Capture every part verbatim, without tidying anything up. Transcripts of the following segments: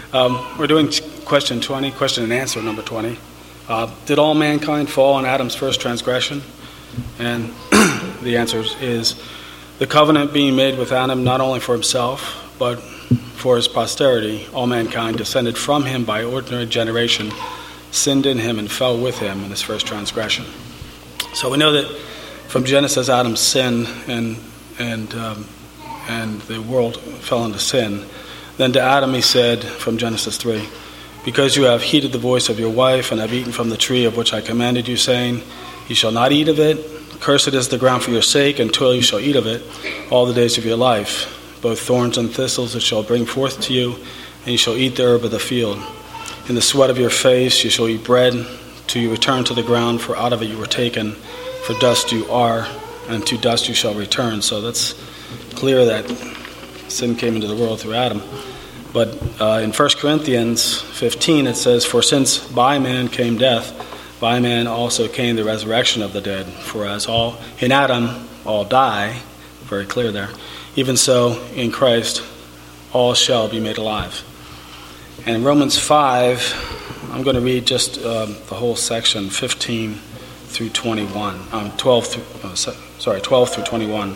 Um, we're doing question twenty, question and answer number twenty. Uh, did all mankind fall in Adam's first transgression? And the answer is the covenant being made with Adam not only for himself, but for his posterity. All mankind descended from him by ordinary generation, sinned in him and fell with him in his first transgression. So we know that from Genesis, Adam sinned and and um, and the world fell into sin. Then to Adam he said, from Genesis three, because you have heeded the voice of your wife and have eaten from the tree of which I commanded you, saying, you shall not eat of it. Cursed is the ground for your sake, and toil you shall eat of it all the days of your life. Both thorns and thistles it shall bring forth to you, and you shall eat the herb of the field. In the sweat of your face you shall eat bread, till you return to the ground, for out of it you were taken. For dust you are, and to dust you shall return. So that's clear that sin came into the world through Adam. But uh, in First Corinthians fifteen it says, for since by man came death, by man also came the resurrection of the dead. For as all in Adam all die, very clear there, even so in Christ all shall be made alive. And in Romans five, I'm going to read just uh, the whole section, fifteen through twenty-one, um, twelve through, oh, sorry, twelve through twenty-one,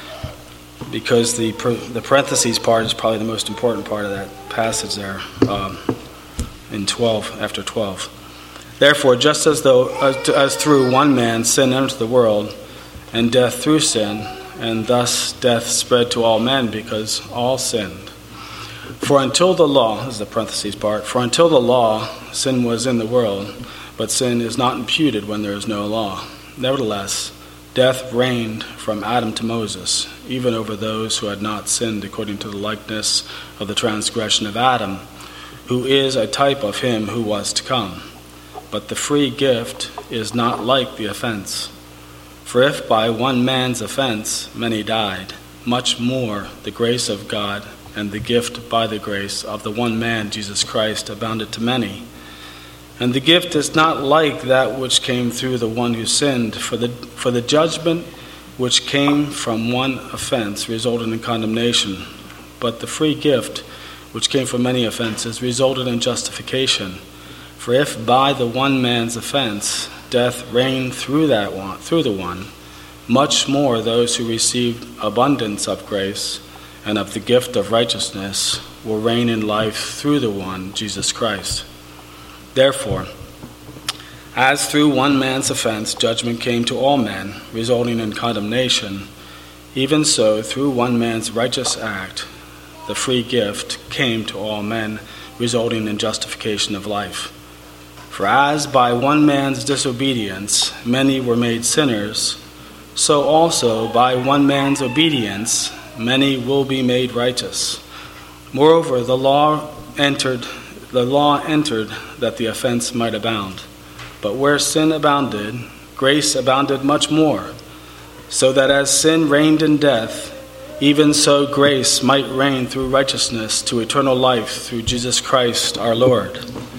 because the the parentheses part is probably the most important part of that passage there, um, in twelve, after twelve. Therefore, just as though as, as through one man sin entered the world, and death through sin, and thus death spread to all men because all sinned. For until the law, this is the parentheses part, for until the law, sin was in the world, but sin is not imputed when there is no law. Nevertheless, death reigned from Adam to Moses, even over those who had not sinned according to the likeness of the transgression of Adam, who is a type of him who was to come. But the free gift is not like the offense. For if by one man's offense many died, much more the grace of God and the gift by the grace of the one man, Jesus Christ, abounded to many. And the gift is not like that which came through the one who sinned, for the for the judgment which came from one offense resulted in condemnation, but the free gift which came from many offenses resulted in justification. For if by the one man's offense death reigned through that one, through the one, much more those who received abundance of grace and of the gift of righteousness will reign in life through the one, Jesus Christ. Therefore, as through one man's offense judgment came to all men, resulting in condemnation, even so through one man's righteous act the free gift came to all men, resulting in justification of life. For as by one man's disobedience many were made sinners, so also by one man's obedience many will be made righteous. Moreover, the law entered the law entered that the offense might abound. But where sin abounded, grace abounded much more, so that as sin reigned in death, even so grace might reign through righteousness to eternal life through Jesus Christ our Lord.